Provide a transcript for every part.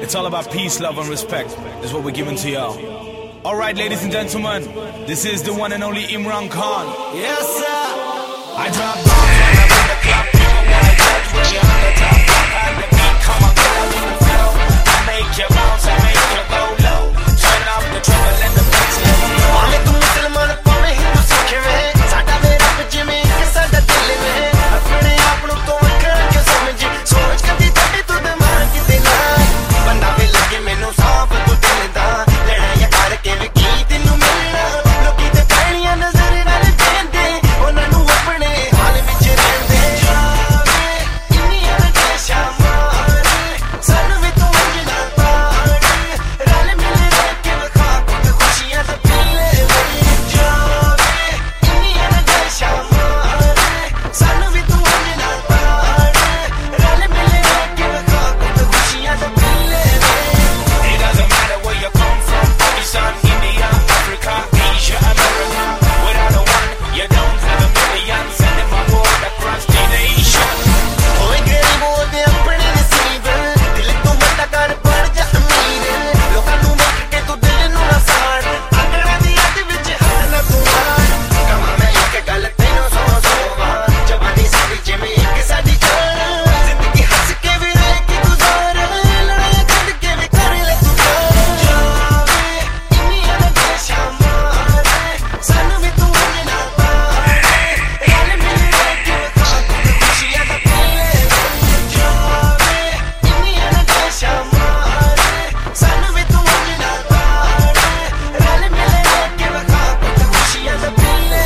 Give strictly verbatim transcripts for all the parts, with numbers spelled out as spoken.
It's all about peace, love, and respect. That's what we're giving to y'all. All right, ladies and gentlemen, this is the one and only Imran Khan. Yes, sir. I drop bombs when I'm in the club. People wanna judge when you're on the top. And the beat come on, get up in the flow. I make you bounce, I make you go low. Turn up the treble and the bass, let's go. Maame tu Musliman pave Hindu Sikh mein, saada mera kuch mein ke saada dil mein. Apne aap nu to wakhra kyun samjh, soch kadi chade tu dimag kite na. Banda ve lage mainu saaf tu dil da, ladaiyan kar ke vi ki tenu milna. Loki te painiyan nazar nal jende, ਉਹਨਾਂ ਨੂੰ ਆਪਣੇ ਹਾਲ ਵਿੱਚ ਰਹਿੰਦੇ ਜਾਵੇ ਇੰਨੀਆਂ ਦੇਸ਼ਾਂ ਮਾਰੇ ਸਾਨੂੰ ਵੀ ਤੂੰ ਵੰਜਣਾ ਪਾੜੇ ਰਲ ਮਿਲ ਰਹਿ ਕੇ ਵਿਖਾ ਕੁੱਟ ਖੁਸ਼ੀਆਂ ਦਾ ਪੀਲੇ ਜਾਵੇ ਇੰਨੀਆਂ ਦੇਸ਼ਾਂ ਮਾਰੇ ਸਾਨੂੰ ਵੀ ਤੂੰ ਵੰਜਣਾ ਪਾੜੇ ਰਲ ਮਿਲ ਰਹਿ ਕੇ ਵਿਖਾ ਕੁੱਟ ਖੁਸ਼ੀਆਂ ਦਾ ਪੀਲੇ It doesn't matter where you come from, Pakistan, India, Africa, Asia, America. Without a one, you don't have a million. Sending my word across the nation. ਓਏ ਗਰੀਬ ਉਹਦੇ ਆਪਣੇ ਨਸੀਬ ਦਿਲ ਤੋਂ ਮੱਤਾ ਕਰ ਬਣ ਜਾ ਅਮੀਰ ਲੋਕਾਂ ਨੂੰ ਵੇਖ ਕੇ ਤੂੰ ਦਿਲ ਨੂੰ ਨਾ ਸਾੜ ਆਗੜਾ ਦੀ ਅੱਗ ਵਿੱਚ ਹੱਥ ਨਾ ਤੂੰ ਮਾਰ ਕਮਾਂ ਮੈਂ ਇੱਕ ਗੱਲ ਤੈਨੂੰ ਸੌ ਸੌ ਵਾਰ ਜਵਾਨੀ ਸਾਡੀ ਜਿਵੇਂ ਇੱਕ ਸਾਡੀ ਜਾਨ ਜ਼ਿੰਦਗੀ ਹੱਸ ਕੇ ਵੀ ਰਹਿ ਕੇ ਗੁਜ਼ਾਰ ਲੜਾਈਆਂ ਛੱਡ ਕੇ ਵੀ ਕਰ ਲੈ ਤੂੰ ਜਾਵੇ ਇੰਨੀਆਂ ਦੇਸ਼ਾਂ ਮਾਰੇ ਸਾਨੂੰ ਵੀ ਤੂੰ ਵੰਜਣਾ ਪਾੜੇ ਰਲ ਮਿਲ ਰਹਿ ਕੇ ਵਿਖਾ ਕੁੱਟ ਖੁਸ਼ੀਆਂ ਦਾ ਪੀਲੇ ਜਾਵੇ ਇੰਨੀਆਂ ਦੇਸ਼ਾਂ ਮਾਰੇ ਸਾਨੂੰ ਵੀ ਤੂੰ ਵੰਜਣਾ ਪਾੜੇ ਰਲ ਮਿਲ ਰਹਿ ਕੇ ਵਿਖਾ ਕੁੱਟ ਖੁਸ਼ੀਆਂ ਦਾ ਪੀਲੇ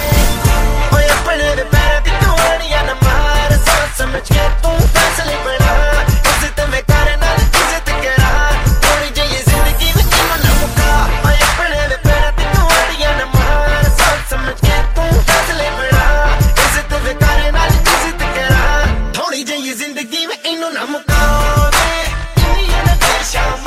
ਓਏ ਆਪਣੇ ਦੇ ਪੈਰਾਂ ਦੀ ਤੋੜੀਆਂ ਨਾ ਮਾਰ ਸੋਚ ਸਮਝ ਕੇ ਤੂੰ ਫੈਸਲੇ ਬਣਾ ਇੱਜ਼ਤ ਮੈਂ ਕਰ ਨਾਲ ਇੱਜ਼ਤ ਕਰਾ ਥੋੜੀ ਜਿਹੀ ਜ਼ਿੰਦਗੀ ਵਿੱਚ ਨਾ ਮੁਕਾ ਓਏ ਆਪਣੇ ਦੇ ਪੈਰਾਂ ਦੀ ਤੋੜੀਆਂ ਨਾ ਮਾਰ ਸੋਚ ਸਮਝ ਕੇ ਤੂੰ ਫੈਸਲੇ ਬਣਾ ਇੱਜ਼ਤ ਮੈਂ ਕਰ ਨਾਲ ਇੱਜ਼ਤ ਕਰਾ ਥੋੜੀ ਜਿਹੀ ਜ਼ਿੰਦਗੀ ਵਿੱਚ ਇਹਨੂੰ ਨਾ ਮੁਕਾਵੇ ਇੰਨੀਆਂ ਦੇਸ਼ਾਂ